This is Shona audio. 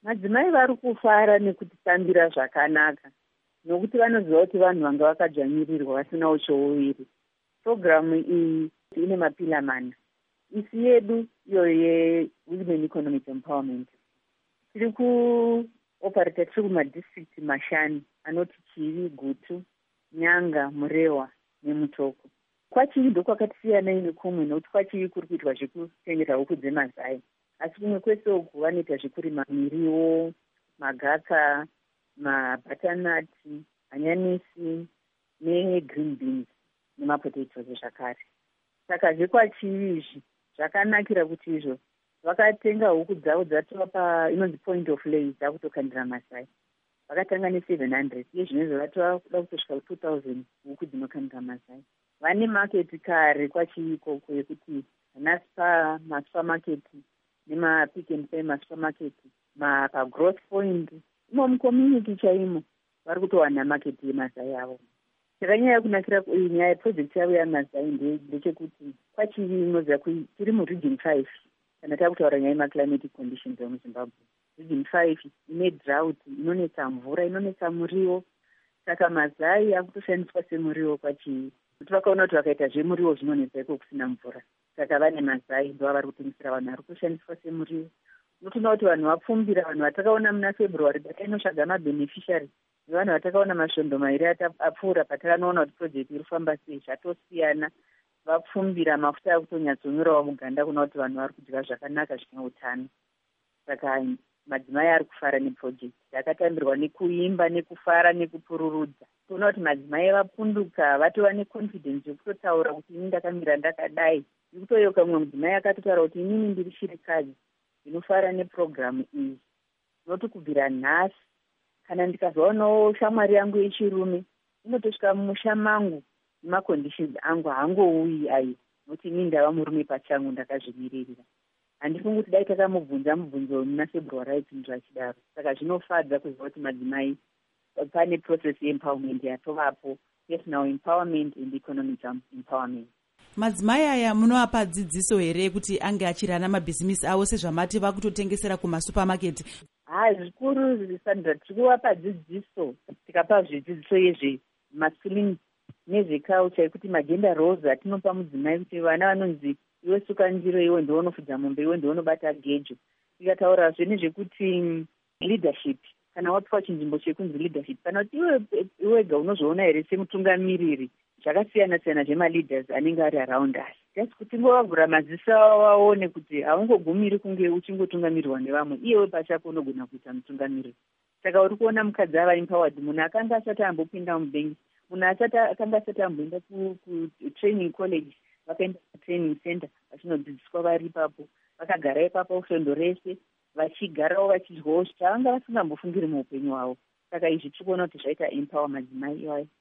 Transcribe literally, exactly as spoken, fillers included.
Madzimai vari kufara nekutitambira zvakanaka nokuti vanoziva kuti vanhu vanga vakadzvanyirirwa vasina uchouviri. Programu iyi ine mapila mana. Isi yedu iyo ye-Women Economic Empowerment. Tiri kuoparata tiri kumadistrict mashanu anoti Chivi, Gutu, Nyanga, Murewa neMutoko. KwaChivi ndokwakatisiyana nekumwe nokuti KwaChivi kuri kuitwa zvekutengera huku dzemazai. Asi kumwe kwese uku vanoita zvekurima miriwo, magaka, mabatanati, hanyanisi negreen beans nemapotatoes zvakare. Saka zvekwaChivi izvi zvakanakira kuti izvo vakatenga huku dzavo dzatova pa inonzi point of lay dzakutokandira masai. Vakatanga ne-seven hundred iye zvinezvo vatova kuda kutosvika two thousand huku dzinokandira masai. Vane market kare KwaChivi ikoko yekuti naSpar, masupermarket nema-Pick n Pay masupermarket pa-Growth Point imo mucommunity chaimo vari kutowana market yemazai avo. Chakanyanya kunakira nyaya yeproject yavo yamazai ndechekuti KwaChivi inoziva kuti tiri muregion five kana takutaura nyaya yemaclimatic conditions emuZimbabwe. Region five ine drought, inonetsa mvura, inonetsa muriwo. Saka mazai akutoshandiswa semuriwo KwaChivi. Kuti vakaona kuti vakaita zvemuriwo zvinonetsa iko kusina mvura. Saka vane mazai ndo vari kutengesera vanhu ari kushandiswa semuriwo. Unotoona kuti vanhu vapfumbira, vanhu vatakaona muna February patainosvaga mabeneficiary nevanhu vatakaona masvondo mairi apfuura patakanoona kuti project iri kufamba sei zvatosiyana. Vapfumbira, mafuta akutonyatsonyorawo muganda kuna kuti vanhu vari kudya zvakanaka zvine utano. Saka madzimai ari kufara neproject yakatambirwa nekuimba, nekufara, nekupururudza. Toona kuti madzimai vapunduka, vatova neconfidence yekutotaura kuti ini ndakamira ndakadai. Ndikutoyoka umwe mudzimai akatotaura kuti inini ndiri chirikadzi ndinofara neprogramu iyi. Noti kubvira nhasi kana ndikazoonawo shamwari yangu yechirume inotosvika mumusha mangu nemaconditions angu haangouyi ayi nokuti inini ndava murume pachangu ndakazvimiririra. Handifungi kuti dai takamubvunza mubvunzo muna February aipindura achidaro. Saka zvinofadza kuziva kuti madzimai pane process yeempowerment yatovapo, personal empowerment and economic empowerment. Madzimai aya munovapa dzidziso here kuti ange achirana mabhizimusi avo sezvamati vakutotengesera kumasupermarket? Ha, zvikuru Sandra, tiri kuvapa dzidziso, tikapa zvidzidziso yezvemaskilling nezveculture yekuti magenda roles atinopa mudzimai kuti vana vanonzi iwe suka ndiro, iwe ndiwe unofudza mombe, iwe ndiwe unobata gejo. Tikataurazve nezvekuti leadership, kana wapiwa chinzvimbo chekunzi leadership, kana kuti iwe wega unozviona here semutungamiriri, zvakasiyana siyana zvemaleaders anenge ari around us. Just kuti ngovavhura maziso vaone kuti haungogumiri kunge uchingotungamirirwa nevamwe, iyewe pachako unogona kuita mutungamiriri. Saka uri kuona mukadzi ava empowered, munhu akanga asati ambopinda mubengi, munhu akanga asati amboenda kutraining college, vakaenda kutraining center vachinodzidziswa vari ipapo, vakagara ipapo svondo rese vachigarawo vachidyawo zvavanga vasingambofungiri muupenyu hwavo. Saka izvi tiri kuona kuti zvaita empower madzimai iwayo.